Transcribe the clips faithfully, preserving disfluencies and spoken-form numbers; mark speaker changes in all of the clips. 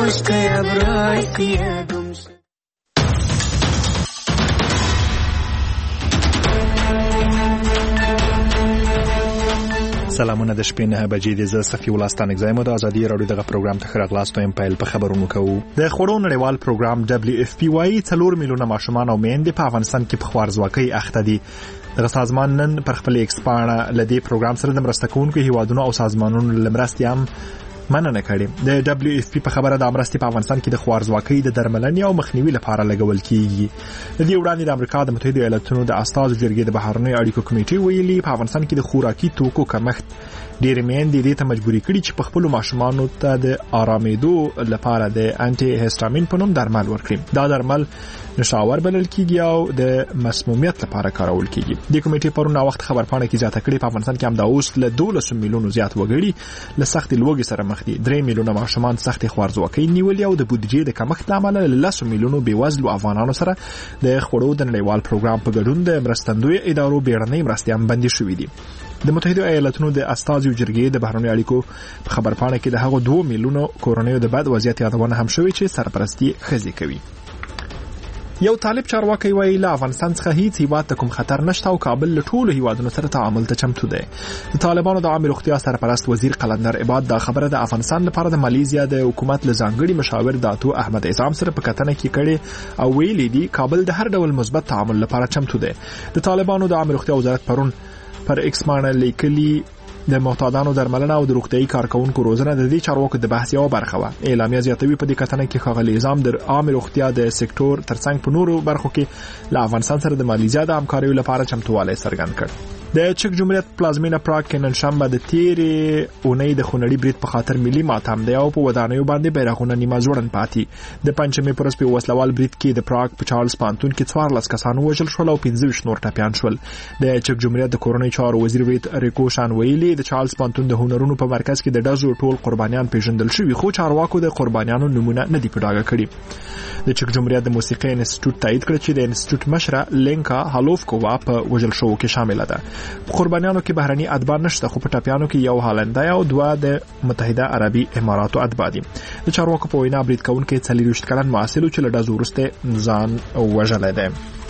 Speaker 1: خشکه ابرای قیادم شد.
Speaker 2: سلامونه د شپې نه بجې د زه صفي الله ستانک زایم د ازادي راډیو دغه پروګرام ته راغلاست او پیل په خبرونو کوو. د خړو نړیوال پروګرام دبليو اف پی وايي څلور میلیونه ماشومان او میندې په افغانستان کې په خوارځواکۍ اخته دي. دغه سازمان نن پر خپل ایکس پاڼه لدی پروګرام سره د مرسته کوونکو هیوادونو او سازمانونو لمرستې هم مننه کړې. د دبليو اف پی په خبره د امرستي په افغانستان کې د خوارځواکۍ د درملنې او مخنیوي لپاره لګول کیږي. د دې وړاندې د امریکا د متحده ایالاتونو د استازو جرګې د بهرنیو اړیکو کمیټې ویلي په افغانستان کې د خوراکي توکو کمښت ډېر میندې دې ته مجبوري کړي چې په خپل ماشومانو ته د آرامېدو لپاره د انټي هیسټامین په نوم درمل ورکړي. دا درمل نشاور بلل کیږي او د مسمومیت لپاره کارول کیږي. د کمیټې پرون وخت خبرپاڼه کې زیاته کړې په افغانستان کې هم دا اوس له دولس میلیونو زیات وګړي له سخت لوږې سره مخ دي. درې میلیونه ماشومان سخت خوارځواکۍ نیولې او د بودیجې د کمښت لامل له لس میلیونو بېوزلو افغانانو سره د خړو د نړیوال پروګرام په ګډون د مرستندوی ادارو بیړنۍ مرستې هم بندي شوې دي. د متحده ایالاتونو د استازو جرګې د بهرنیو اړیکو په خبرپاڼه کې د هغو دوه میلیونو کورنیو د بد وضعیت یادونه هم شوې چې سرپرستی ښځې کوي. یو طالب چارواکي وایي له افغانستان څخه هیڅ هیواد ته کوم خطر نشته او کابل له ټولو هیوادونو سره تعامل ته چمتو دی. د طالبانو د عامه روغتیا سرپرست وزیر قلندر عباد دا خبره د افغانستان لپاره د مالیزیا د حکومت له ځانګړي مشاور داتو احمد اعظم سره په کتنه کې کړي او ویلي دي کابل د هر ډول مثبت تعامل لپاره چمتو دی. د طالبانو د عامه روغتیا وزارت پرون پر ایکس باندې لیکلي د معتادانو درملنه او د روغتيایي کارکونکو روزنه د دې چارواکو د بحث یو برخه و. اعلامیه زیاتوي په دې کتنه کې ښاغلي نظام د عامه روغتیا د سکتور ترڅنګ په نورو برخو کې له افغانستان سره د مالیزیا د همکارۍ لپاره چمتووالی څرګند کړ. د چک جمهوریت پلازمینه پراګ کې نن شنبه د تیرې اونۍ د خونړي برید په خاطر ملي ماتم دی او په ودانیو باندې بیرغونه نیمه ځوړند پاتې. د پنځمې پر ورځ په وسلوال برید کې د پراګ په چارلز پانتون کې څوارلس کسان وژل شول او پنځه ویشت نور ټپیان شول. د چک جمهوریت د کورنۍ چارو وزیر ویت ریکو شان ویلي د چارلز پانتون د هنرونو په مرکز کې د ډزو ټول قربانیان پیژندل شوي خو چارواکو د قربانیانو نمونه نه دی په ډاګه کړي. د چک جمهوریت د موسیقي انسټیټیوټ تایید کړ چې د انسټیټیوټ مشره لینکا هالوفکووا په وژل شوو کې شامل ده. قربانیانو کې بهرني اتباع نشته خو په ټپیانو کې یو هالندای او دوه د متحده عربي اماراتو اتباع دي. د چارواکو په وینا برید کوونکي څلوېښت کلن محصل چې له ډزو وروسته ځان وژلی دی.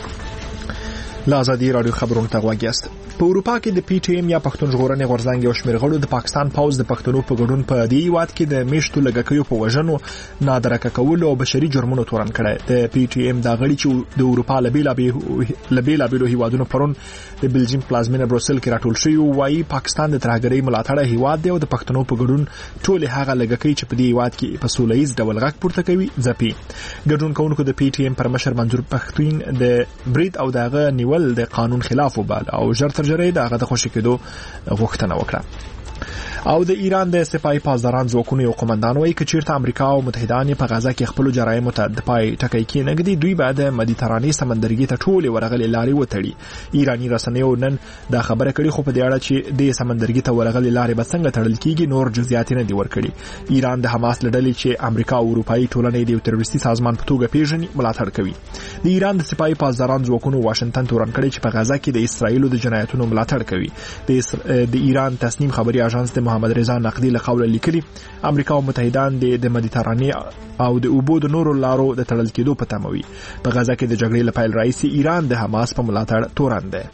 Speaker 2: له ازادي راډیو خبرونو ته غوږ یاست. په اروپا کې د پی ټی ایم یا پښتون ژغورنې غورځنګ یو شمېر غړو د پاکستان پوځ د پښتنو په ګډون په دې هیواد کې د میشتو لګښیو په وژنو نادرکه کولو او بشري جرمونو تورن کړی. د پی ټی ایم دا غړي چې د اروپا له بېلابېلو هیوادونو پرون د بلجیم پلازمینه بروسل کې راټول شوي وایي پاکستان د ترهګرۍ ملاتړی هیواد دی او د پښتنو په ګډون ټولې هغه لګښۍ چې په دې هیواد کې په سوله ییز ډول غږ پورته کوي ځپي. ګډون کوونکو د پی ټی ایم پر مشر منظور پښتون د برید او دغه نیول د قانون خلاف وبال او ژر تر ژره دغه د خوشی کېدو غوښتنه وکړه. او د ایران د سپاهي پاسداران ځواکونو یو قومندان وایي چې چیرته امریکا او متحدان په غزا کې خپل جرایم ته د پای ټکی کې نګدي دوی بعد مدیترانې سمندرګي ته ټول ورغلي لارې وتړي. ایرانی رسنیو نن دا خبره کړې خو په دې اړه چې د سمندرګي ته ورغلي لارې به څنګه تړل کیږي نور جزئیات نه دی ورکړي. ایران د حماس لړلې چې امریکا او اروپאי ټولنې د یو تروریستي سازمان په توګه پیژني ملاتړ کوي. د ایران د سپاهي پاسداران ځواکونو واشنگټن تورن کړی چې په غزا کې د اسرایل د جنایتونو ملاتړ کوي. د ایران تصنیم خبري اژانس د محمد رضا نقدي له قوله لیکلي امریکا او متحدان د مدیترانې او د اوبو د نورو لارو د تړل کېدو په تمه وي. په غزا کې د جګړې لپاره رئیس ایران د حماس په ملاتړ تورن دی.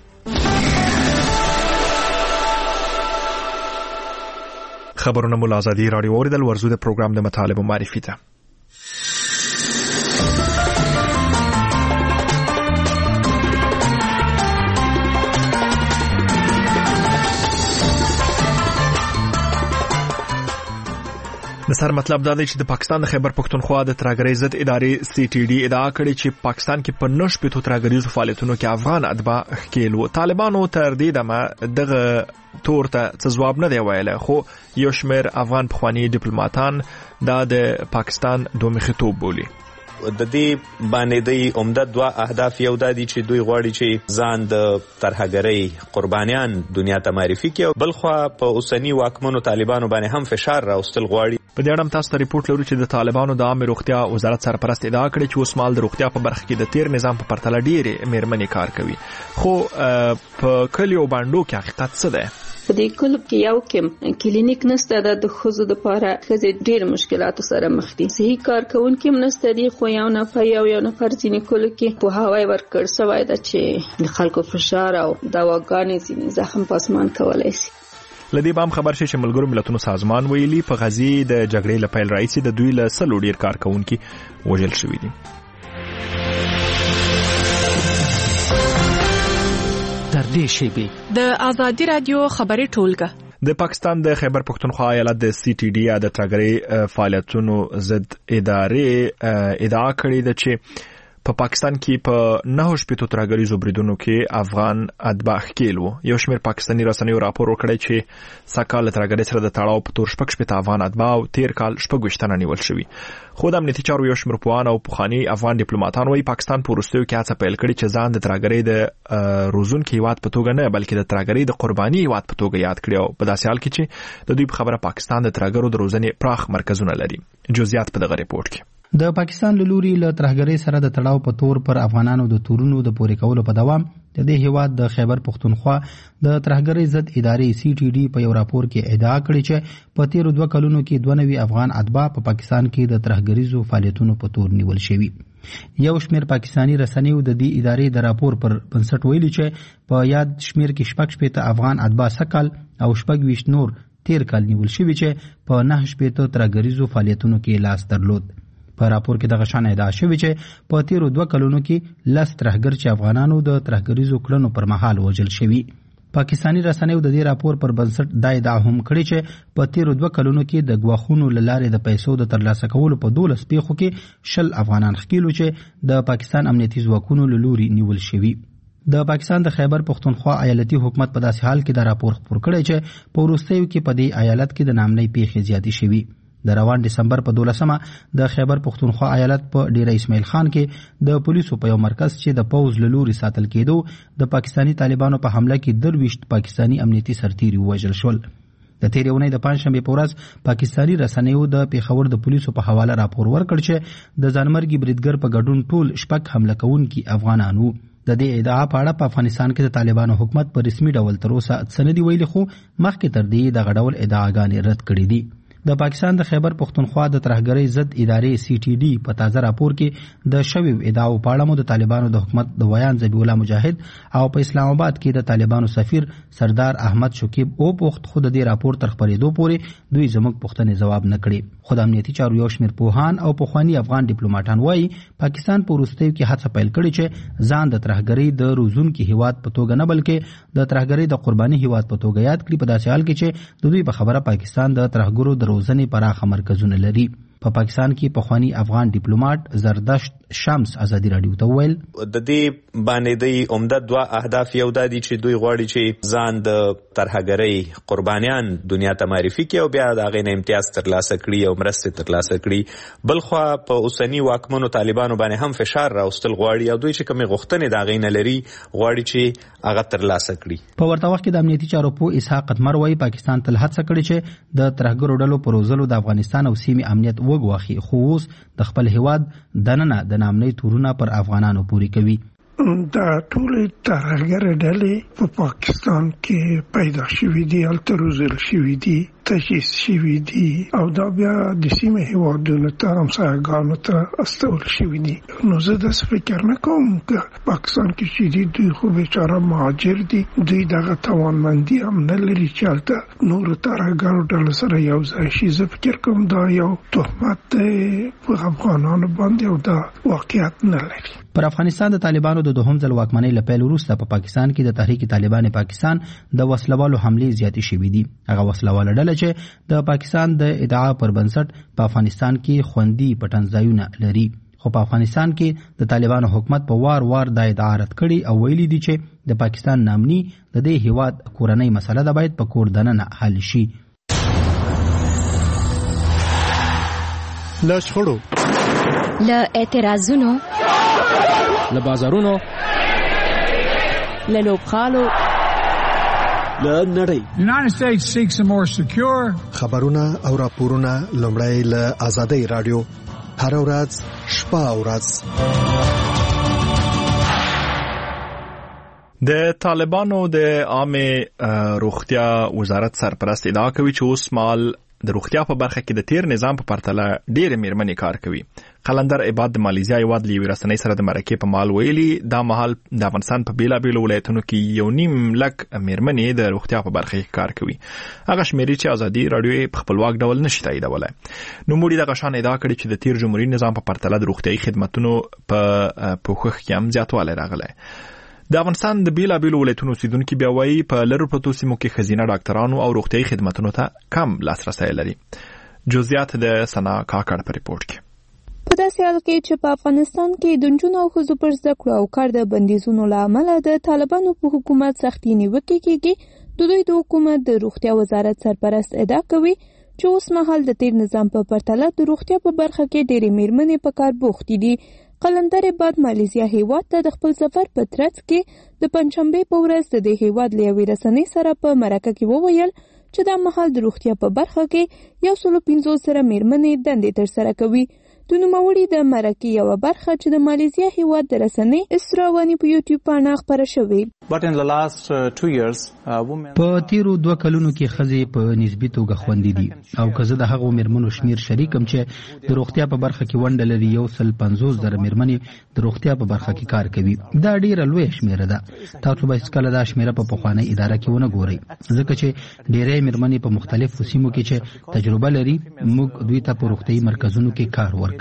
Speaker 2: خبرونه مو ازادي راډیو اوریدل ورزو د پروګرام د مطالبه معرفي ته. د سر مطلب دا دی چې د پاکستان د خیبر پښتونخوا د ترهګرۍ ضد ادارې سی ټي ډي ادعا کړې چې پاکستان کې په نشپېتو ترهګریزو فعالیتونو کې افغان اتباع ښکېل وو. طالبانو تر دې دمه دغه تور ته څه ځواب نه دی ویلی خو یو شمېر افغان پخواني ډیپلوماتان دا د پاکستان دومخیتوب بولي.
Speaker 3: د دې باندې د عمده دوه اهداف یو د دي چې دوی غواړي چې ځان د ترهګرۍ قربانیان دنیا ته معرفي کړي او بلخوا په اوسنی واکمنو طالبانو باندې هم فشار راوستل غواړي.
Speaker 2: په دې اړه تاسو ته ریپورت لرو چې د طالبانو د عامه روغتیا وزارت سرپرست ادعا کړې چې اوس مال د روغتیا په برخه کې د تیر نظام په پرتله ډېرې مېرمنې کار کوي خو په کلیو باندې کې حقیقت څه دی؟
Speaker 4: په دې کلب کې یو کوم کلینیک نشته د ښځو لپاره ښځې ډېر مشکلاتو سره مخ دي صحیح کار کوونکي هم نشته دي خو یو نفر یو یو نفر ځینې کلو کې پوهاوی ورکړ شوی ده چې د خلکو فشار او دواګانې ځینې زخم پاسمان کولی شي.
Speaker 2: لدې بام خبر شي چې ملګرو ملتونو سازمان ویلي په غزي د جګړې له پیل راهیسې د دوی له سلو ډیر کارکونکي وژل شوي دي.
Speaker 5: تر دې شیبې
Speaker 6: د آزادي رادیو خبري ټولګه
Speaker 2: د پاکستان د خیبر پختونخوا ایالت د سی ټي ډي یا د ترګري فعالیتونو ضد ادارې ادعا کړې ده چې په پاکستان کې په نه شپږ ترګري زوبریدونو کې افغان اتباع ښکیل وو. یو شمېر پاکستاني رسنیو راپور وکړی چې سکهال ترګري سره د تړاو په تور شپږ شپږ افغان اتباع تیر کال شپږ وشتنه نیول شوی. خو د امنیتي چارو یو شمېر پوهان او پخواني افغان ډیپلوماټان وايي پاکستان په وروستیو کې هڅه پیل کړې چې ځان د ترګري د روزونکو هیواد په توګه نه بلکې د ترګري د قرباني هیواد په توګه یاد کړي او په داسې حال کې چې د دوی په خبره پاکستان د ترګرو د روزنې پراخ مرکزونه لري. جزئیات په دغه ریپورت کې.
Speaker 7: د پاکستان له لوري له ترهګرۍ سره د تړاو په تور پر افغانانو د تورونو د پورې کولو په دوام د دې هیواد د خیبر پختونخوا د ترهګرۍ ضد ادارې سی ټي ډي په یو راپور کې ادعا کړې چې په تیرو دوه کلونو کې دوه نوي افغان اتباع په پاکستان کې د ترهګریزو فعالیتونو په تور نیول شوي. یو شمېر پاکستاني رسنیو د دې ادارې د راپور پر بنسټ ویلي چې په یاد شمېر کې شپږ شپېته افغان اتباع سکهال او شپږ ویشت نور تیر کال نیول شوي چې په نه شپېته ترهګریزو فعالیتونو کې لاس درلود. په راپور کې دغه شان ادعا شوی چې په تیرو دوه کلونو کې لس ترهګر چې افغانانو د ترهګریزو کړنو پر مهال وژل شوي. پاکستاني رسنیو د دې راپور پر بنسټ دا ادعا هم کړې چې په تیرو دوه کلونو کې د ګواښونو له لارې د پیسو د ترلاسه کولو په دولس پیښو کې شل افغانان ښکیلو چې د پاکستان امنیتي ځواکونو له لوري نیول شوي. د پاکستان د خیبر پختونخوا ایالتي حکومت په داسې حال کې دا راپور خپور کړی چې په وروستیو کې په دې ایالت کې د نامنۍ پیښې زیاتې شوي. د روان دسمبر په دولسمه د خیبر پختونخوا ایالت په ډیره اسماعیل خان کې د پولیسو په یو مرکز چې د پوز له لوري ساتل کېدو د پاکستاني طالبانو په حمله کې درویشت پاکستاني امنیتي سرتیري ووژل شول. د تېرې اونۍ د پنځشنبې په ورځ پاکستاني رسنیو د پېښور د پولیسو په حواله راپور ورکړ چې د ځانمرګي بریدګر په ګډون ټول شپږ حمله کوونکي افغانان وو. د دې ادعا په اړه په افغانستان کې د طالبانو حکومت په رسمي ډول تر اوسه څه نه دي ویلي خو مخکې تر دې دغه ډول ادعاګانې رد کړې دي. د پاکستان د خیبر پختونخوا د ترهګرۍ ضد ادارې سی ټي ډي په تازه راپور کې د شویو ادعاو په اړه مو د طالبانو د حکومت د ویان ذبیح الله مجاهد او په اسلام آباد کې د طالبانو سفیر سردار احمد شکیب او پخت خود د راپور تر خبرېدو پورې دوی زموږ پوښتنې ځواب نه کړي. خو د امنیتي چارو یو شمېر پوهان او پخواني افغان ډیپلوماټان وایي پاکستان په وروستیو کې هڅه پیل کړې چې ځان د ترهګرۍ د روزونکي هیواد په توګه نه بلکې د ترهګرۍ د قرباني هیواد په توګه یاد کړي په داسې حال کې چې د دوی په خبره پاکستان د ترهګرو د روزنې پراخه مرکزونه لري. په پاکستان کې پخوانی افغان ډیپلوماټ زردشت شمس ازادي رادیو ته ویل
Speaker 3: د دې باندې د عمده دوه اهداف یو د دي چې دوی غواړي چې ځان د ترهګرۍ قربانیان دنیا ته معرفي کړي او بیا د هغې نه امتیاز ترلاسه کړي او مرستې ترلاسه کړي. بلخوا په اوسني واکمنو طالبانو باندې هم فشار راوستل غواړي او دوی چې کومې غوښتنې د هغې نه لري غواړي چې هغه ترلاسه کړي.
Speaker 7: په ورته وخت کې د امنیتي چارو پوه اسحاق قدمر وایي پاکستان تل هڅه کړې چې د ترهګرو ډلو په روزلو د افغانستان او سیمې امنیت وګواخي خو اوس د خپل هیواد دننه د نامنۍ تورونه پر افغانانو پوري کوي.
Speaker 8: دا ټول ترهګر ډلې په پاکستان کې پیدا شوي دي، هلته روزل شوي دي، تجهیز شوي دي او دا بیا د سیمې هیوادونو ته همسایه‌ګانو ته استول شوي دي. نو زه داسې فکر نه کوم که پاکستان کې چې دي دوی خو بیچاره مهاجر دي، دوی دغه توانمندي هم نه لري چې هلته نورو ترهګرو ډلو سره یو ځای شي. زه فکر کوم دا یو تهمت دی په افغانانو باندې او دا واقعیت نه لري.
Speaker 7: پر افغانستان د طالبانو د دوهم ځل واکمنۍ له پیل وروسته په پاکستان کې د تحریک طالبان پاکستان د وسلوالو حملې زیاتې شوې دي. هغه وسلواله ډله چې د پاکستان د ادعا پر بنسټ په افغانستان کې خوندي پټنځایونه لري خو په افغانستان کې د طالبانو حکومت په وار وار د ادعا رد کړي او ویلي دي چې د پاکستان نامني د دې هیواد کورنۍ مسله ده باید په کور دننه حل شي.
Speaker 2: له شخړو
Speaker 9: له اعتراضونو
Speaker 5: له بازارونو
Speaker 6: له لوبخالو
Speaker 5: له نړۍ
Speaker 10: The United States seeks a more secure
Speaker 11: خبرونه او راپورونه لومړی له آزادۍ رادیو هر ورځ شپه او ورځ
Speaker 2: د طالبانو د عامه روغتیا وزارت سرپرست ادعا کوي چې اوس مال د روغتیا په برخه کې د تیر نظام په پرتله ډېر میرمنې کار کوي. قلندر عباد د مالیزیا یواد لیوی رسنۍ سره د مرکې په مال ویلي دا مهال د افغانستان په بیلابیلو ولایتونو کې یو نیم لک میرمنې د روغتیا په برخه کې کار کوي. هغه شمیرې چې ازادي رادیو په خپلواک ډول نشي تاییدولای. نو موږ د غشان ادعا کړې چې د تیر جمهوریت نظام په پرتله د روغتیايي خدماتو په پوښښ کې هم زیاتوالی راغلی. د افغانستان د بیلابیلو ولایتونو اوسیدونکي بیا وایي په لرو پرتو سیمو کې ښځینه ډاکټرانو او روغتیايي خدماتو ته کم لاسرسی لري. جزئیات د سنا کاکړ په ریپورت کې.
Speaker 9: په داسې حال کې چې په افغانستان کې د نجونو او ښځو پر زده کړو او کار د بندیزونو له امله د طالبانو په حکومت سختي نیوکې کېږي، د دوی د حکومت د روغتیا وزارت سرپرست ادعا کوي چې اوس مهال د تیر نظام په پرتله د روغتیا په برخه کې ډېرې میرمنې په کار بوختې دي. قلندر عباد مالیزیا هیواد ته د خپل سفر په ترڅ کې د پنځشنبې په ورځ د دې هیواد له یوې رسنۍ سره په مرکه کې وویل چې دا مهال د روغتیا په برخه کې یو سل پنځوس زره میرمنې دندې ترسره کوي. د نوموړي د مرکې یوه برخه چې د مالیزیا هیواد د رسنۍ اسراواني په یوټیوب باندې خپره شوې.
Speaker 7: په تیرو دوه کلونو کې ښځې په نسبي توګه خوندې دي او که زه د هغو میرمنو شمیر شریکم چې د روغتیا په برخه کې ونډه لري، یو سل پنځوس زره میرمنې د روغتیا په برخه کې کار کوي. دا ډیره لویه شمیره ده. تاسو به هیڅکله دا شمیره په پخوانۍ اداره کې ونه ګورئ، ځکه چې ډیری میرمنې په مختلفو سیمو کې چې تجربه لري موږ دوی ته په روغتیايي مرکزونو کې کار ورکوو.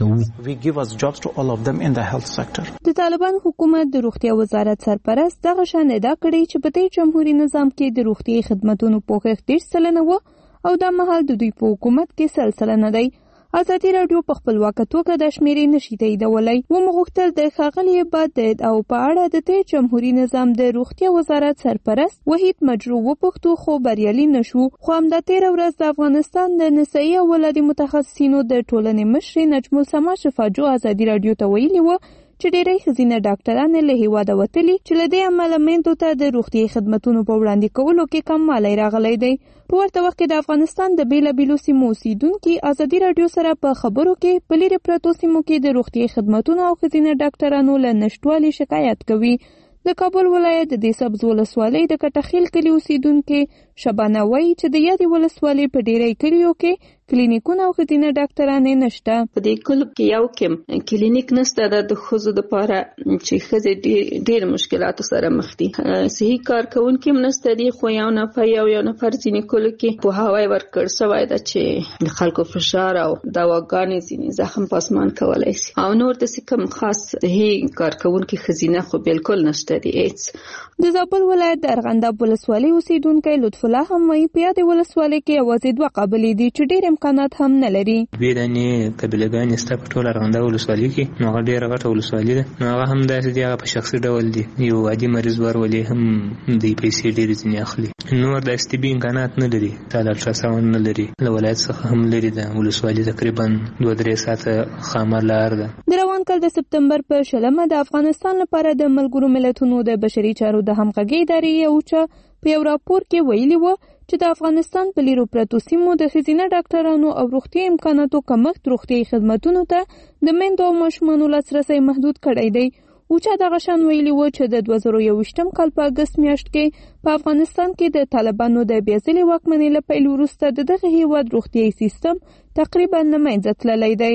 Speaker 9: د طالبان حکومت د روغتیا وزارت سرپرست دغه شان ادعا کړې چې په دې جمهوریت نظام کې د روغتیايي خدماتو پوښښ ډېر سلنه و او دا مهال د دوی په حکومت کې سل سلنه دی. ازادي رادیو په خپلواکه توګه د شمیرې نشي تاییدولی. ومو غوښتل د ښاغلي عباد د ادعاو په اړه د تیر جمهوریت نظام د روغتیا وزارت سرپرست وحید مجروح وپوښتو، خو بریالي نشو. خو همدا تیره ورځ د افغانستان د نسایي او ولادي متخصصینو د ټولنې مشرې نجم السما شفاجو ازادي رادیو ته ویلي و چې ډېری ښځینه ډاکټرانې له هیواده وتلي چې له دې امله میندو ته د روغتیايي خدمتونو په وړاندې کولو کې کموالی راغلی دی. په ورته وخت کې د افغانستان د بیلابیلو سیمو اوسیدونکي ازادي رادیو سره په خبرو کې په لیرې پرتو سیمو کې د روغتیايي خدمتونو او ښځینه ډاکټرانو له نشتوالي شکایت کوي. د کابل ولایت د دې سبز ولسوالۍ د کټخیل کلي اوسیدونکي شبانه وایي چې د یادې ولسوالۍ په ډېری کلیو کې کلینیکونه او ښځینه ډاکټرانې نشته.
Speaker 4: په دې کلو کې یو کم کلینیک نشته د ښځو دپاره چې ښځې ډېر مشکلاتو سره مخ دي. صحي کارکوونکي هم نشته دي، خو یو نفر یو یو نفر ځینې کلو کې پوهاوی ورکړ شوی ده چې د خلکو فشار او دواګانې ځینې زخم پاسمان کولی شي. او نور داسې کوم خاص صحي کارکوونکي ښځینه خو بالکل نشته دي هېڅ.
Speaker 9: د زابل ولایت د ارغنداب ولسوالۍ اوسیدونکی لطف الله هم وایي په یادې ولسوالۍ کې یوازې دوه قبیلې دي چې ډېر امکانات هم نه لري.
Speaker 12: دوې دانې قبیلهګانې شته په ټول ارغنداب ولسوالۍ کې، نو هغه ډېره غټه ولسوالي ده. نو هغه هم داسې دي، هغه په شخصي ډول دي. یو عادي مریض ورولي هم دوی پیسې ډېرې ځینې اخلي. نور داسې طبي امکانات نه لري، دا د الټراساونډ نه لري. له ولایت څخه هم لري ده ولسوالي تقریبا دوه درې ساعته خامه لار ده.
Speaker 9: د روان کال د سپتمبر په شلمه د افغانستان لپاره د ملګرو ملتونو د بشري چارو د همغږۍ ادارې یو په یو راپور کې ویلي و چې د افغانستان په لیرو پرتو سیمو د ښځینه ډاکټرانو او روغتیايي امکاناتو کمښت روغتیايي خدمتونو ته د میندو او ماشومانو لاسرسی محدود کړی دی. اوچا دغه شان ویلي و چې د دوه زره یوویشتم کال په اګست میاشت کې په افغانستان کې د طالبانو د بیا ځلې واکمنۍ له پیل وروسته د دغه هیواد روغتیايي سیستم تقریبا له منځه تللی دی.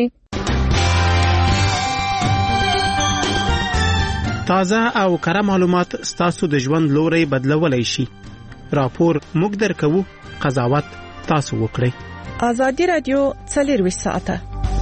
Speaker 13: تازه او کره معلومات ستاسو د ژوند لوري بدلولای شي. راپور موږ درکوو، قضاوت تاسو وکړئ.
Speaker 6: ازادي رادیو څلرویشت ساعته.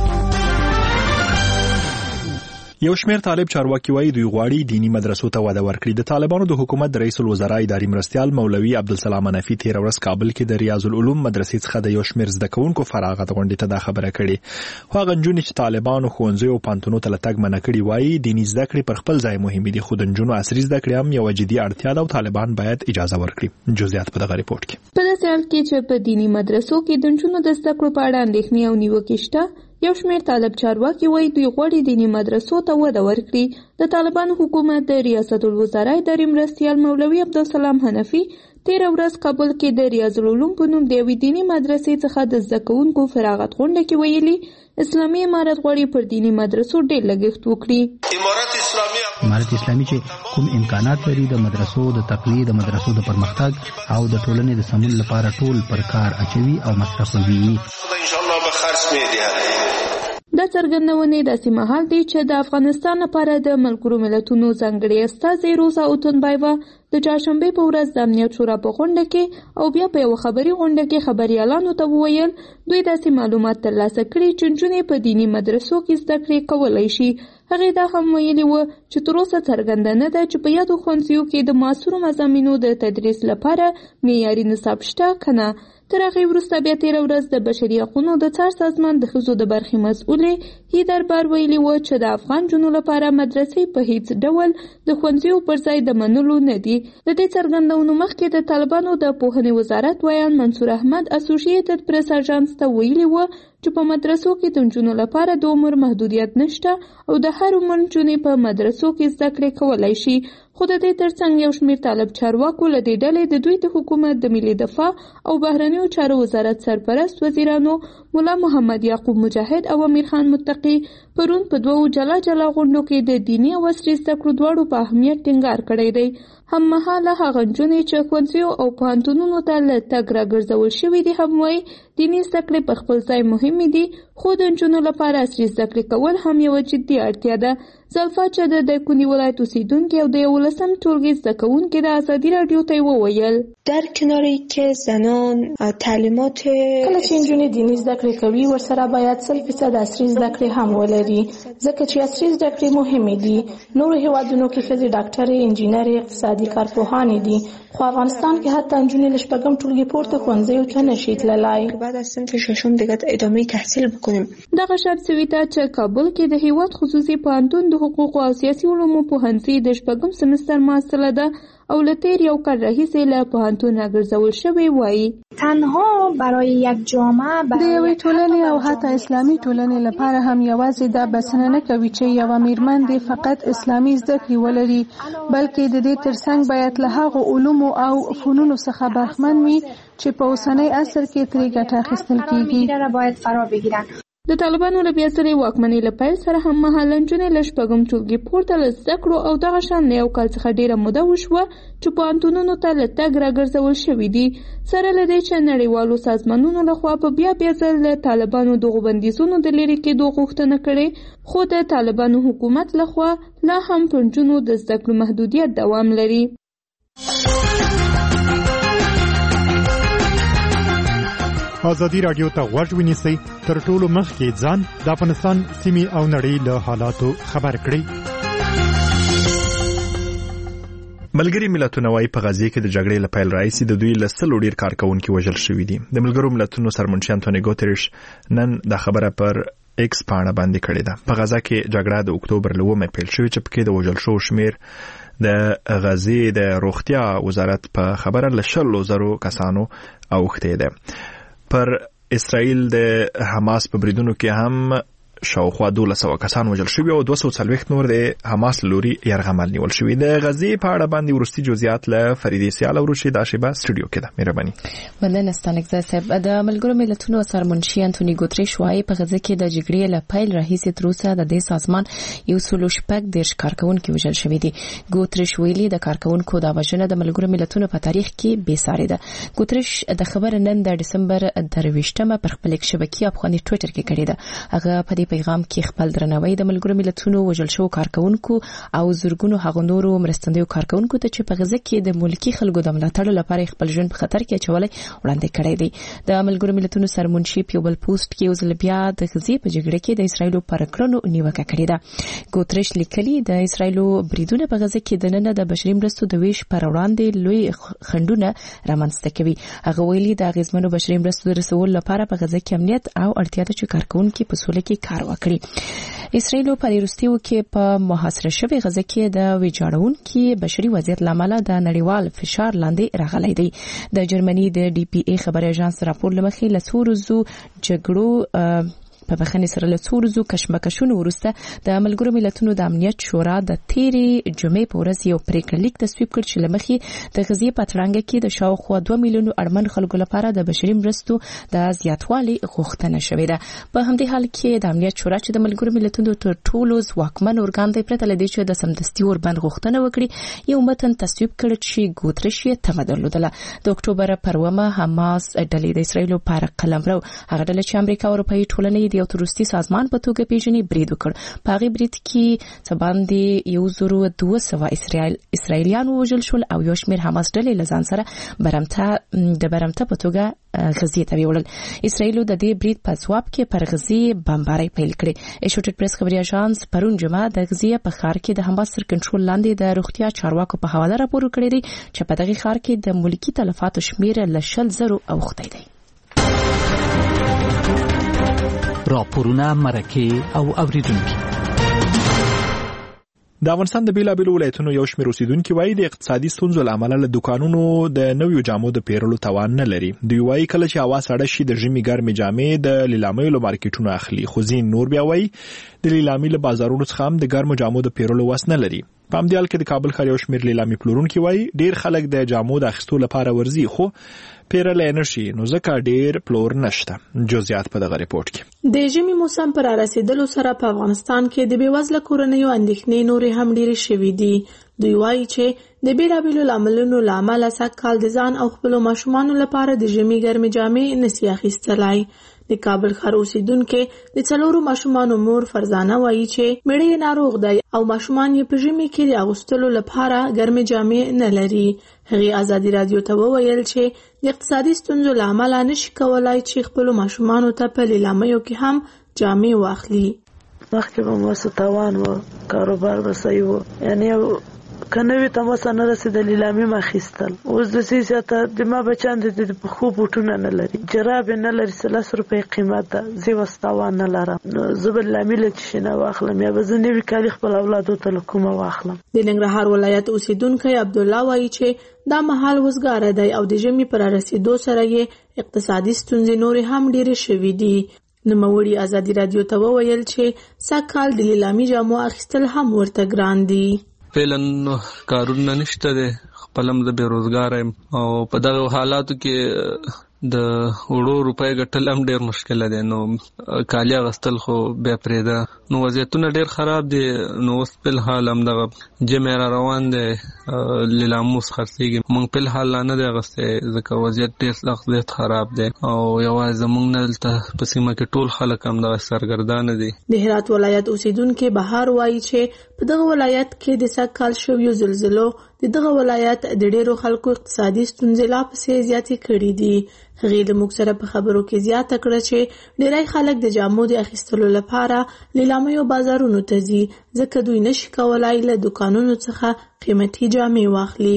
Speaker 2: یو شمیر طالب چارواکي وایي دوی غواړي دینی مدرسو ته وده ورکړي. د طالبانو د حکومت د رئیس الوزرا اداري مرستیال مولوي عبدالسلام حنفي تیر ورځ کابل کې د ریاض العلوم مدرسې څخه د یو شمیر زده کوونکو فراغت غونډې ته دا خبره کړې. خو هغه نجونې چې طالبانو ښوونځیو او پوهنتونونو ته له تګ منع کړي وایي دیني زده کړې پر خپل ځای مهمې دي، خو د نجونو عصري زده کړې هم یوه جدي اړتیا ده او طالبان باید اجازه ورکړي. جزئیات په دغه ریپورت کې.
Speaker 9: په داسې حال کې چې په دیني مدرسو کې د نجونو د زده کړو په اړه اندېښنې او نیوکې شته، یو شمیر طالب چارواکي وایي دوی غواړي دیني مدرسو ته وده ورکړي. د طالبانو حکومت د ریاست الوزرا اداري مرستیال مولوي عبدالسلام حنفي تیر ورځ کابل کې د ریاض العلوم په نوم د یوې دیني مدرسې څخه د زده کوونکو فراغت غونډه کې ویلي اسلامي امارت غواړي پر دیني مدرسو ډېر لګښت وکړي.
Speaker 14: امارت
Speaker 7: امارت اسلامي چې کوم امکانات لري د مدرسو د تقلید د مدرسو د پرمختګ او د ټولنې د سمون لپاره ټول پر کار اچوي او مصرفوي.
Speaker 14: ان شاء الله به خرج میدي.
Speaker 9: دا څرګندونې د سیمهال دي چې د افغانستان لپاره د ملګرو ملتونو ځانګړي استازي روزا اوتونبایوا د چهارشنبه په ورځ د امنیت شورا په غونډه کې او بیا په یو خبري غونډه کې خبريالانو ته وویل دوی داسې معلومات ترلاسه کړي چې نجونې په دینی مدرسو کې زده کړې کولای شي. هغه دا هم ویلي و چې تر اوسه څرګنده نه ده چې په یادو ښوونځیو کې د معاصرو مضامینو د تدریس لپاره معیاري نصاب شته که نه. تر هغې وروسته بیا تېره ورځ د بشري حقونو د څار سازمان د ښځو د برخې مسؤلې هیدر بار ویلي و چې د افغان نجونو لپاره مدرسې په هیڅ ډول د ښوونځیو پر ځای د منلو نه دي. د دې څرګندونو مخکې د طالبانو د پوهنې وزارت ویان منصور احمد اسوسییټډ پریس اژانس ته ویلي و چې په مدرسو کې د نجونو لپاره د عمر محدودیت نشته او د هر عمر نجونې په مدرسو کې زده کړې کولای شي. خو د دې ترڅنګ یو شمېر طالب چارواکو له دې ډلې د دوی د حکومت د ملي دفاع او بهرنیو چارو وزارت سرپرست وزیرانو مولا محمد یعقوب مجاهد او امیر خان متقي پرون په دوو جلا جلا غونډو کې د دیني او عصري زده کړو دواړو په اهمیت ټینګار کړی دی. هم مهاله هغه نجونې چې ښوونځیو او پوهنتونونو ته له تګ راګرځول شوي دي هم وایي دیني زده کړې په خپل ځای مهمې دي خو د نجونو لپاره عصري زده کړې کول هم یوه جدي اړتیا ده. زلفا چې د دایکنډي ولایت اوسیدونکې او د یولسم ټولګي زده کوونکې د ازادي راډیو ته وویل
Speaker 15: در کنار اینکه زنان تعلیمات
Speaker 16: کله چې نجونې دیني زده کړې کوي ورسره باید سل فیصد عصري زده کړې هم ولري ځکه چې عصري زده کړې مهمې دي. نورو هیوادونو کې ښځې ډاکټرې انجینرې اقتصادي کارپوهانې دي خو افغانستان کې حتی نجونې له شپږم ټولګي پورته ښوونځیو ته نشي تللی.
Speaker 15: بعد از صنف ششم دیگه ادامه تحصیل بکنیم.
Speaker 9: دغه شرط سوي ته چې کابل کې د هیواد خصوصي پوهنتون د حقوقو او سیاسي علومو پوهنځي د شپږم سمستر محصله ده او له تیر یو کال راهیسې له پوهنتون راګرځول شوی وایي
Speaker 17: تنها برای یک جامعه
Speaker 18: د یوې ټولنې او حتی اسلامي ټولنې لپاره هم یوازې دا بسنه نه کوي چې یوه میرمن دې فقط اسلامي زده کړې ولري بلکې د دې ترڅنګ باید له هغو علومو او فنونو څخه برخمن وي چې په اوسنی عصر کې ترې ګټه اخیستل کیږي.
Speaker 9: د طالبانو له بیا ځلې واکمنۍ له پیل سره هم مهاله نجونې له شپږم ټولګي پورته له زده کړو او دغه شان له یو کال څخه ډېره موده وشوه چې پوهنتونونو ته له تګ راګرځول شوي دي. سره له دې چې نړیوالو سازمانونو لخوا په بیا بیا ځل له طالبانو دغو بندیزونو د لرې کېدو غوښتنه کړې خو د طالبانو حکومت لخوا لا هم په نجونو د زده کړو محدودیت دوام لري.
Speaker 2: ازادي راډیو ته غوږ ونیسئ تر ټولو مخکې ځان د افغانستان سیمې او نړۍ له حالاتو خبر کړئ. ملګري ملتونه وايي په غزه کې د جګړې له پیل راځي د دوی له سلو ډیر کارکونکو وژل شوي دي. د ملګرو ملتونو سرمنشي انټونی ګوتریش نن د خبره پر ایکس پاڼه باندې کړې ده. په غزه کې جګړه د اکتوبر له اوومې پیل شوې چې پکې د وژل شو شمیر د غزې د روغتیا وزارت په خبره له شلو زرو کسانو اوښتې ده. پر اسرائیل د حماس په بریدونو کې هم شاوخوا دولس سوه کسان وژل شوي او دوه سوه څلوېښت نور د حماس لوري یرغمل نیول شوي. د غزې په اړه باندې وروستي جزئیات له فریدې سیال وروشي دا شیبه سټوډیو کې ده. مهرباني.
Speaker 19: مننه ستانګزه صاحب. د ملګرو ملتونو سرمنشي انټونی ګوتریش وايي په غزه کې د جګړې له پیل راهیسې تر اوسه د دې سازمان یو سل شپږ دېرش کارکونکي وژل شوي دي. ګوتریش ویلي د کارکونکو د وژنه د ملګرو ملتونو په تاریخ کې بې ساري ده. ګوتریش د خبر نن د ډسمبر درویشتمه پر خپل شبکې افغاني ټوئیټر کې کړی ده. هغه په دې پیغام کې خپل درناوی د ملګرو ملتونو وژل شو کارکونکو او زورګونو هغو نورو مرستندویو کارکونکو ته چې په غزه کې د ملکی خلکو د ملاتړ لپاره خپل ژوند په خطر کې اچولای وړاندې کړی دی. د ملګرو ملتونو سرمنشي په بل پوسټ کې یو ځل بیا د غزې په جګړه کې د اسرایلو پر کړنو نیوکه کړې ده. ګوتریش لیکلي د اسرایلو بریدونه په غزه کې د نن د بشري مرستو د ویش پر وړاندې لوی خنډونه رامنځته کوي. هغه ویلي د غزمنو بشري مرستو د رسولو لپاره په غزه کې امنیت او اړتیا ده چې کارکونکو په سوله کې کار وکړي. اسرائیل په وروستیو کې په محاصره شوی غزه کې د ویجاړونکو بشري وضعیت لامل د نړیوال فشار لاندې راغلی دی. د جرمني د ډي پی ای خبري اژانس راپور لمخې له څو ورځو جګړو په بخښنې سره له څو ورځو کشمکشونو وروسته د ملګرو ملتونو د امنیت شورا د تیرې جمعې په ورځ یو پریکړه لیک تصویب کړ چې له مخې د غزې په تړانګه کې د شاوخوا دوه میلیونو اړمن خلکو لپاره د بشري مرستو د زیاتوالي غوښتنه شوې ده. په همدې حال کې د امنیت شورا چې د ملګرو ملتونو تر ټولو ځواکمن ارګان دی پرته له دې چې د سمدستي وربند غوښتنه وکړي یو متن تصویب کړ چې ګوتریش یې تمه درلودله. د اکتوبر پر اوومه حماس ډلې د اسرائیلو پر قلمرو هغه ډله چې امریکا او اروپایي ټولنې د یو تروریستي سازمان په توګه پیژني برید وکړ. په هغې برید کې څه باندې یو زرو دوه سوه اسرائیل اسرائیلیان ووژل شول او یو شمېر حماس ډلې له ځان سره برمته د برمته په توګه غزې ته ویوړل. اسرائیلو د دې برید په ځواب کې پر غزې بمبارۍ پیل کړې. ایسوسییټډ پریس خبري اژانس پرون جمعه د غزې په ښار کې د حماس تر کنټرول لاندې د روغتیا چارواکو په حواله راپور ورکړی دی چې په دغه ښار کې د ملکی تلفاتو شمېر له شل زرو اوښتی دی.
Speaker 20: راپورونه مرکه او اوریدونکو.
Speaker 2: د افغانستان د بیلابیلو ولایتونو یو شمېر اوسیدونکو وایي د اقتصادي ستونزو له امله له دوکانونو د نویو جامو د پیرلو توان نه لري. دوی وایي کله چې هوا سړه شي د ژمي ګرمې جامې د لیلامۍ له مارکیټونو اخلي. خو ځین نور بیا وایي د لیلامۍ له بازارونو څخه هم د ګرمو جامو د پیرلو وس نه لري. په همدې حال کې د کابل ښار یو شمېر لیلامي پلورونکي وایي ډېر خلک د جامو د اخیستو لپاره ورځي خو پیرلای نشي نو ځکه ډېر پلور نشته. جزئیات په دغه ریپورت کې.
Speaker 16: د ژمي موسم پر رسیدلو سره په افغانستان کې د بېوزله کورنیو اندېښنې نورې هم ډېرې شوې دي. دوی وایي چې د بیلابیلو لاملونو له امله سږکال د ځان او خپلو ماشومانو لپاره د ژمي ګرمې جامې نشي اخیستلی. د کابل ښار اوسیدونکو د څلورو ماشومانو مور فرزانه وایي چې مړی ناروغ دی او ماشومان یې په ژمي کې د اغوستلو لپاره ګرمې جامې نه لري. هغې ازادي رادیو ته وویل چې د اقتصادي ستونزو له امله نشي کولای چې خپلو ماشومانو ته په لیلامیو کې هم جامې واخلي.
Speaker 21: مخکې به مو څه توان و کاروبار به صحیح و یعنی که نوي تماسه نه رسېدل لیلامي م اخیستل. اوس د سې زیاته د ما بچیان د پښو بوټونه نه لري جرابې نه لري سلس روپۍ قیمت ده زه اوس توان نه لرم نو زه به لیلامي له چې شي نه واخلم یا به زه نوي کالي خپل اولادو ته له کومه واخلم. د ننګرهار ولایت اوسیدونکی عبدالله وایي چې دا مهال وزګاره دی او د ژمي پر رسېدو سره یې اقتصادي ستونزې نورې هم ډېرې شوې دي. نوموړي ازادي رادیو ته وویل چې سږکال د لیلامي جامو اخیستل هم ورته ګران دي.
Speaker 22: فعلا کارونه نشته دي خپلم د بیروزګار او په دغه حالاتو کې د وړو روپۍ ګټل هم ډېر مشکل دی نو کالي اغوستل خو بیا پرېږده نو وضعیتونه ډېر خراب دي. نو اوس په الحال هم دغه جمع را روان دی لیلاموس خرڅېږي موږ په الحال لا نه دی اغوستی ځکه وضعیت ډېر سخت زیات خراب دی او یوازې زموږ نه دلته په سیمه کې ټول خلک هم دغه سرګردانه دي.
Speaker 16: د هرات ولایت اوسیدونکي بهار وایي چې په دغه ولایت کې د سږکال شویو زلزلو د دغه ولایت د ډېرو خلکو اقتصادي ستونزې لا پسې زیاتې کړي دي. هغې د موږ سره په خبرو کې زیاته کړه چې ډېری خلک د جامو د اخیستلو لپاره لیلامیو بازارونو ته ځي ځکه دوی نشي کولای له دوکانونو څخه قیمتي جامې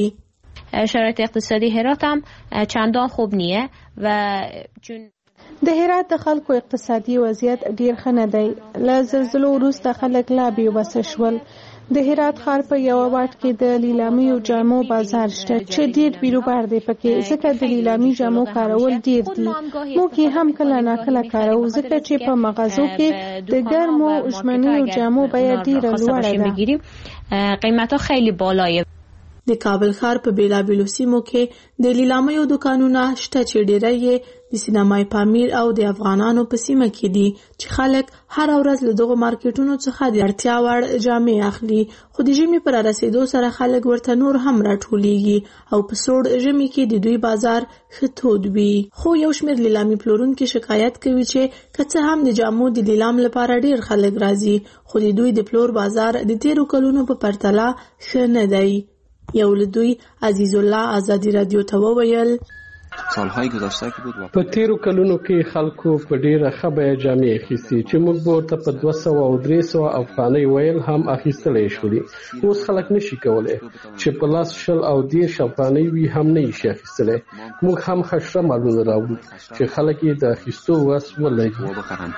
Speaker 16: واخلي.
Speaker 23: شرایط اقتصادی هرات هم چندان خوب نیه و چون
Speaker 18: د هرات د خلکو اقتصادي وضعیت ډیر ښه نه دی. له زلزلو وروسته خلک لا بېوسه شول. د هرات ښار په یوه واټ کې د لیلامیو جامو بازار شته چې ډیر بیروبار دی پکې ځکه د لیلامي جامو کارول ډیر دي. موږ یې هم کله ناکله کاروو ځکه چې په مغازو کې د ګرمو ژمنیو جامو بیه ډیره لوړه ده.
Speaker 23: قیمتها خیلی بالایه.
Speaker 16: د کابل ښار په بیلابیلو سیمو کې د لیلامیو دوکانونه شته چې ډیری یې د سینمای پامیر او د افغانانو په سیمه کې دي چې خلک هر ورځ له دغو مارکیټونو څخه د اړتیا وړ جامې اخلي. خو د ژمي پر رسېدو سره خلک ورته نور هم راټولیږي او په سوړ ژمي کې د دوی بازار ښه تود وي. خو یو شمېر لیلامي پلورونکي شکایت کوي چې که څه هم د جامو د لیلام لپاره ډیر خلک راځي خو د دوی د پلور بازار د تیرو کلونو په پرتله ښه نه دی. یو له دوی عزیز الله ازادي رادیو ته وویل
Speaker 24: سالهای گذشته که بود
Speaker 25: په تیرو کلونو کې خلکو په ډیره ښه بیه جامې اخیستي چې موږ به ورته په دوه سوه او درې سوه افغانۍ ویل هم اخیستلی شولي. اوس خلک نشي کولی چې په لاس شل او دېرش افغانۍ وي هم نه یې شي اخیستلی. موږ هم ښه مالونه راوړو چې خلک یې د اخیستو وس ولري.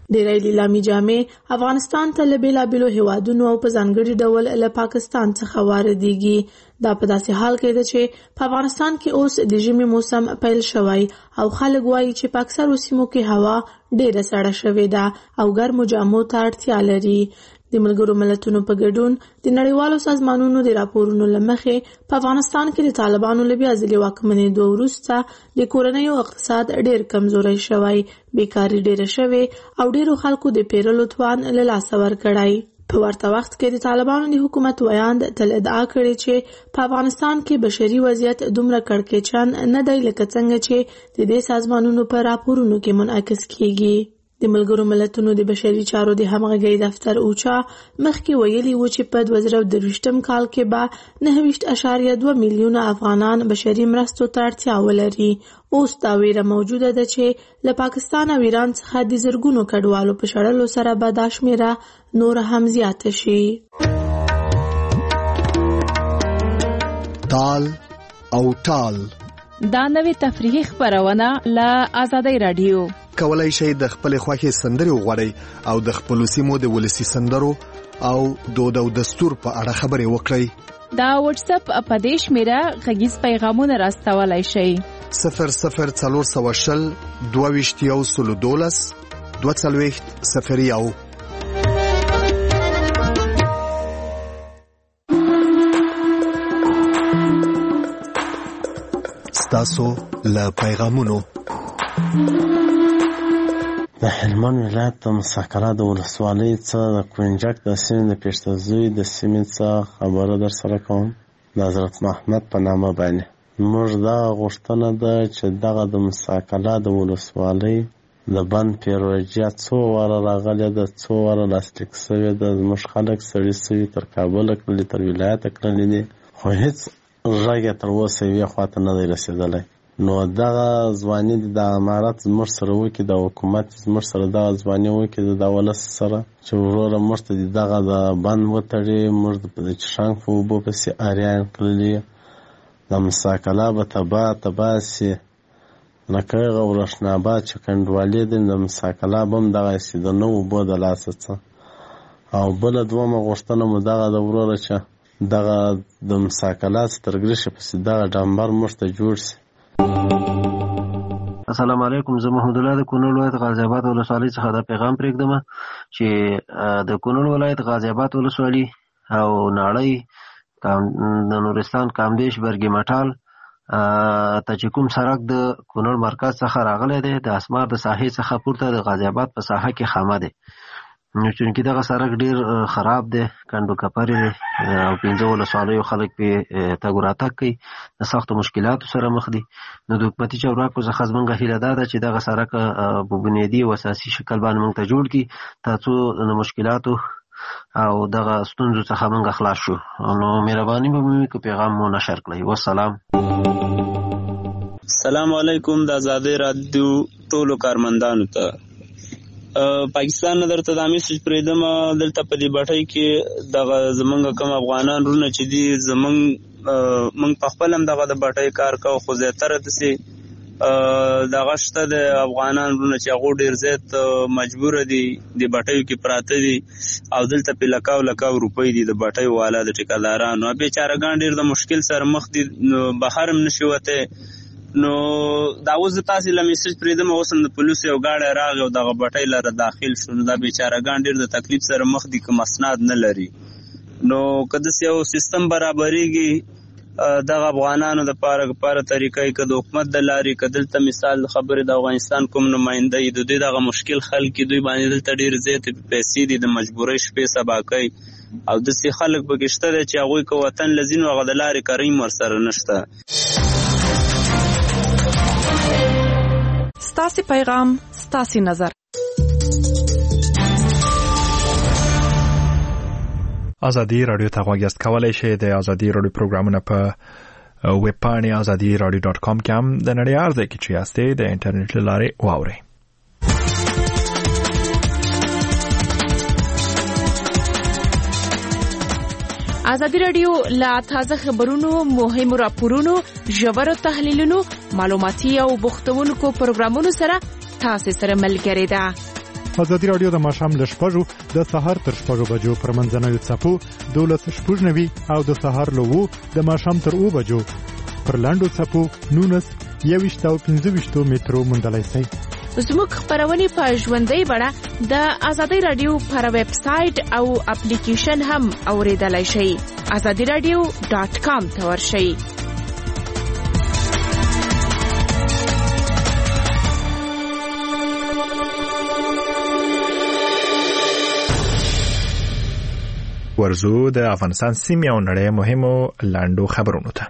Speaker 16: ډېری لیلامي جامې افغانستان ته له بېلابېلو هیوادونو او په ځانګړي ډول له پاکستان څخه واردېږي. دا په داسې حال کې ده چې په افغانستان کې اوس د ژمي موسم پیل شوی او خلک وایي چې په اکثرو سیمو کې هوا ډېره سړه شوې ده او ګرمو جامو ته اړتیا لري. د ملګرو ملتونو په ګډون د نړیوالو سازمانونو د راپورونو له مخې په افغانستان کې د طالبانو له بیا ځلې واکمنېدو وروسته د کورنۍ او اقتصاد ډېر کمزوری شوی، بیکاري ډېره شوې او ډېرو خلکو د پیرلو توان له لاسه ورکړی. په ورته وخت کې د طالبانو د حکومت ویاند تل ادعا کړې چې په افغانستان کې بشري وضعیت دومره کړکېچن نه دی لکه څنګه چې د دې سازمانونو په راپورونو کې منعکس کیږي. د ملګرو ملتونو د بشري چارو د همغږۍ دفتر اوچا مخکې ویلي و چې په دوه زره درویشتم کال کې به نهه ویشت اعشاریه دوه میلیونه افغانان بشري مرستو ته اړتیا ولري. اوس دا ویره موجوده ده چې له پاکستان او ایران څخه د زرګونو کډوالو په شړلو سره به دا شمېره نور هم زیاته شي.
Speaker 11: تال او ټال
Speaker 6: دا نوې تفریحي خبرونه له آزادۍ رادیو.
Speaker 11: کولای شئ د خپل خوښي سندرې وغواړئ او د خپل سیمو د ولسی سندرو او دود او دستور په اړه خبرې وکړئ.
Speaker 6: دا واتس اپ په دې شمیره غږیز پیغامونه راستولای شئ.
Speaker 11: صفر صفر څلور سوه شل دوه ویشت یو سلو دولس دوه څلوېښت صفر یو. ستاسو له پیغامونو.
Speaker 1: د هلمند ولایت د مساکره د ولسوالۍ څخه د کوینجک د سیمې د پېشتزوی د سیمې څخه خبره در سره کوم. د حضرت محمد په نامه باندې موږ دا غوښتنه ده چې دغه د مساکره د ولسوالۍ د بند پیروژه څو واره راغلې ده، څو واره لاسلیک شوې ده. زموږ خلک سړي سوي تر کابله کړلي، تر ولایته کړلي دي، خو هېڅ غږ یې تر اوسه یوې خواته نه دی رسېدلی. نو دغه ځواني د امارت زموږ سره وکړي، د حکومت زموږ سره دغه ځواني وکړي د ولس سره چې وروره موږ ته د دغه د بند وتړي. موږ د چشانګ په اوبو پسې اریان کړلي، د مساکله به تباه تباه سي، لکه هغه ورشناباد چې کنډوالې دي د مساکله به هم دغسې د نو اوبو د لاسه څه. او بله دومه غوښتنه مو دغه د وروره چې دغه د مساکله څخه تر ګرشه پسې دغه ډامبر موږ ته جوړ سي.
Speaker 3: السلام علیکم. زه محمد الله د کونړ ولایت غازی آباد ولسوالۍ څخه دا پیغام پرېږدم چې د کونړ ولایت غازی آباد ولسوالۍ او ناړۍ د نورستان کامدیش برګي مټال ته چې کوم سړک د کونړ مرکز څخه راغلی دی، د اسمار د ساحې څخه پورته د غازی آباد په ساحه کې خامه دی. نو چونکې دغه سړک ډېر خراب دی، کنډو کپرې دی او پنځه ولسوالیو خلک پرې تګ راتګ کوي، د سختو مشکلاتو سره مخ دي. نو د حکومتي چارواکو څخه زموږ هیله دا ده چې دغه سړک په بنیادي او اساسي شکل باندې موږ ته جوړ کړي تر څو د مشکلاتو او دغه ستونزو څخه موږ خلاص شو. نو مهرباني به وکړئ که پیغام مو نشر کړئ. والسلام.
Speaker 5: السلام علیکم. د آزادۍ رادیو ټولو کارمندانو ته پاکستان نه درته دا میسج پرېږدم، دلته په دې بټۍ کې دغه زمونږ کوم افغانان رونه چې دي، زمونږ موږ په خپل هم دغه د بټۍ کار کوو، خو زیاتره داسې دغه شته د افغانان رونه چې هغو ډېر زیات مجبوره دي د بټیو کې پراته دي او دلته پې لکاو لکاو روپۍ دي د بټیو والا د ټیکهدارانو. بېچارهګان ډېر د مشکل سره مخ دي، بهر هم نشي وتی. نو دا اوس د تاسې له میسج پرېږدم، اوس هم د پولیسو یو ګاډی راغی او دغه بټۍ لره داخل شو. نو دا بېچارهګان ډېر د تکلیف سره مخ دي که مسناد نه لري. نو که داسې یو سیستم برابرېږي دغه افغانانو د پاره پاره طریقې که د حکومت د لارې که دلته مثال د خبرې د افغانستان کوم نماینده یي د دوی دغه مشکل حل کړي، دوی باندې دلته ډېرې زیاتې پیسې دي د مجبورۍ شپې سبا کوي او داسې خلک پکې شته دی چې هغوی که وطن له ځي نو هغه د لارې کریم ورسره نشته.
Speaker 6: ستاسې پیغام ستاسې نظر.
Speaker 2: ازادي رادیو ته غوږ یاست، کولی شئ د ازادي رادیو پروګرامونه په ویب پاڼې ازادي رادیو ډاټ کام کې هم د نړۍ هر ځای کې چې یاستئ د انټرنیټ له لارې واورئ.
Speaker 6: ازادي رادیو لا تازه خبرونو، مهمو راپورونو، ژورو تحلیلونو، معلوماتي او بوختونکو پروګرامونو سره تاسو سره ملګری ده.
Speaker 2: ازادي راډیو د ماښام له شپږو د سهار تر شپږو بجو پر منځنوي څپو دولس شپږ نوي او د سهار له اوو د ماښام تر اوو بجو پر لاندو څپو نولس یوویشت او پنځه ویشتو مترو موندلی شئ.
Speaker 6: زموږ خبرونه په ژوندۍ بڼه د ازادي رادیو پر ویب سټ او اپلیکیشن هم اوریدلای شئ. ازادي رادیو ډاټ کام ته ورشئ.
Speaker 2: ورزو د افغانستان سیمې او نړۍ مهمو لاندو خبرونو ته.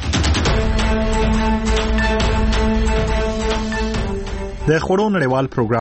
Speaker 2: د خوړو نړیوال پروګرام